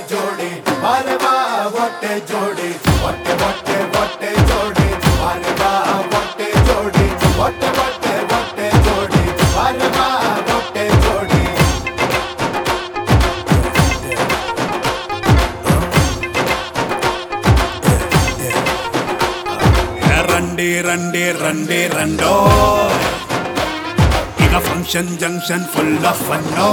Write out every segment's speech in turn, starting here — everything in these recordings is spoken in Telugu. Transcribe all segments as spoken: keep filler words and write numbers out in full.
జోడి అరే వా వట్టే జోడి వట్టే వట్టే వట్టే జోడి అరే వా వట్టే జోడి వట్టే వట్టే వట్టే జోడి అరే వా వట్టే జోడి రండి రండి రండి రండో ఇక ఫంక్షన్ జంక్షన్ ఫుల్ ఆఫ్ ఫన్నో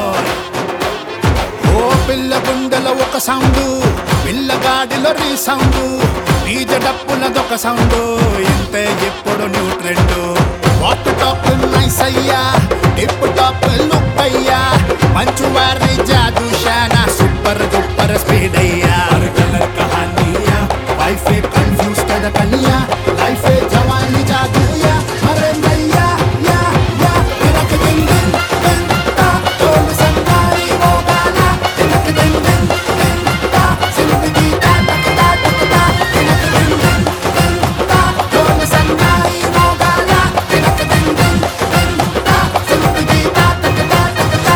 ఓ పిల్ల గుండెల ఒక సౌండ్ పిల్లగాడిలో రీ సౌండ్ బీజ డప్పులదొక సౌండ్ ఇంతే ఇప్పుడు new trend what top nice అయ్యా టిప్ టాప్ లుక్ అయ్యా మంచు వారి జాదు షానా సూపర్ డూపర్ స్పీడ్ అయ్యా హర్ కలర్ కహానియా వైఫ్ కన్ఫ్యూజ్ కద కనియా లైఫ్ జవానీ జాదుయా అరే నయ్యా యా యా తినక దిన్ దిన్ దిన్ తా తోల్ సంగారి మోగానా తినక దిన్ దిన్ దిన్ తా జిందగీ తా తక తా తక తా తినక దిన్ దిన్ దిన్ తా తోల్ సంగారి మోగానా తినక దిన్ దిన్ దిన్ తా జిందగీ తా తక తా తక తా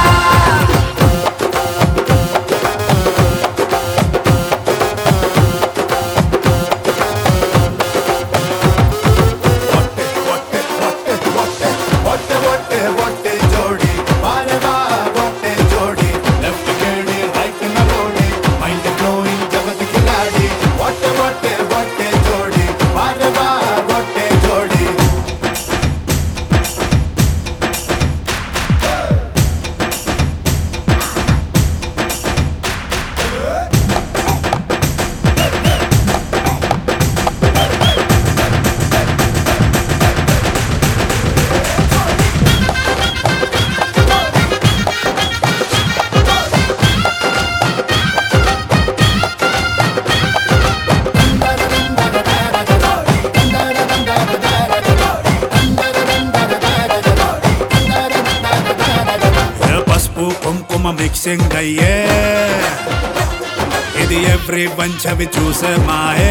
వట్టే వట్టే వట్టే వట్టే వట్టే వట్టే జోడి అరే వా వట్టే జోడి లెఫ్ట్ కేడి రైట్ నరోడి మైండ్ బ్లోయింగ్ జగత్ ఖిలాడి వట్టే వట్టే వట్టే జోడి అరే వా వట్టే జోడి పసుపు కుంకుమ మిక్సింగ్ అయ్యే ఇది ఎవ్రీ వన్ చవి చూసే మాయే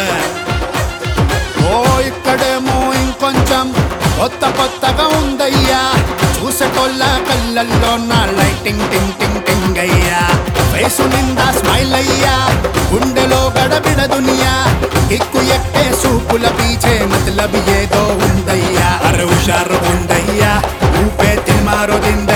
ఓ ఇక్కడేమో ఇంకొంచెం కొత్త కొత్తగా ఉందయ్యా చూసేటోళ్ళ కళ్ళల్లో నా లైటింగ్ టింగ్ టింగ్ టింగ్ అయ్యా ఫేసు నిండా స్మైల్ అయ్యా గుండెలో గడబిడ దునియా కిక్కు ఎక్కే సూపుల పీచే మతలబ్ ఏదో ఉందయ్యా అరే హుషారు ఉందయ్యా ఊపే తిన్మారో దింద